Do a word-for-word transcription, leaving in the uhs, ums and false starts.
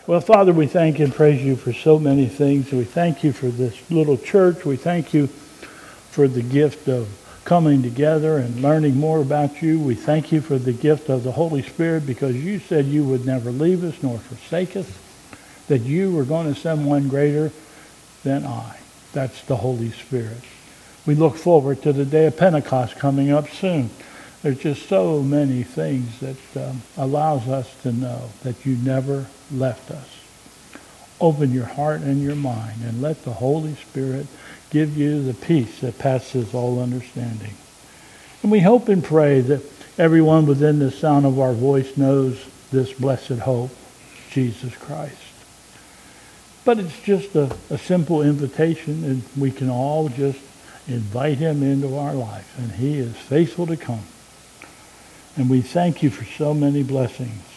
Well, Father, we thank and praise you for so many things. We thank you for this little church. We thank you for the gift of coming together and learning more about you. We thank you for the gift of the Holy Spirit, because you said you would never leave us nor forsake us, that you were going to send one greater than I. That's the Holy Spirit. We look forward to the day of Pentecost coming up soon. There's just so many things that um, allows us to know that you never left us. Open your heart and your mind and let the Holy Spirit give you the peace that passes all understanding. And we hope and pray that everyone within the sound of our voice knows this blessed hope, Jesus Christ. But it's just a, a simple invitation, and we can all just invite him into our life, and he is faithful to come. And we thank you for so many blessings.